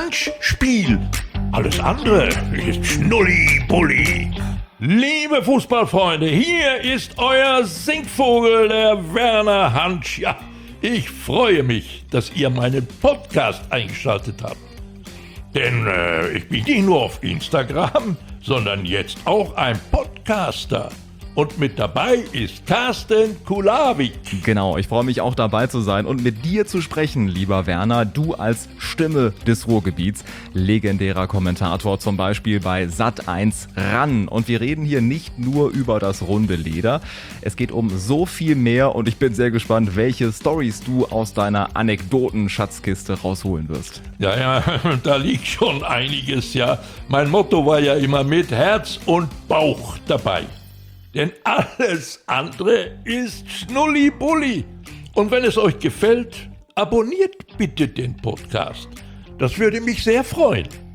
Handspiel. Alles andere ist Schnulli-Bulli. Liebe Fußballfreunde, hier ist euer Singvogel, der Werner Hansch. Ja, ich freue mich, dass ihr meinen Podcast eingeschaltet habt. Denn ich bin nicht nur auf Instagram, sondern jetzt auch ein Podcaster. Und mit dabei ist Carsten Kulawik. Genau, ich freue mich auch dabei zu sein und mit dir zu sprechen, lieber Werner. Du als Stimme des Ruhrgebiets, legendärer Kommentator zum Beispiel bei Sat.1 RAN. Und wir reden hier nicht nur über das runde Leder. Es geht um so viel mehr und ich bin sehr gespannt, welche Storys du aus deiner Anekdoten-Schatzkiste rausholen wirst. Ja, da liegt schon einiges, ja. Mein Motto war ja immer mit Herz und Bauch dabei. Denn alles andere ist Schnulli-Bulli. Und wenn es euch gefällt, abonniert bitte den Podcast. Das würde mich sehr freuen.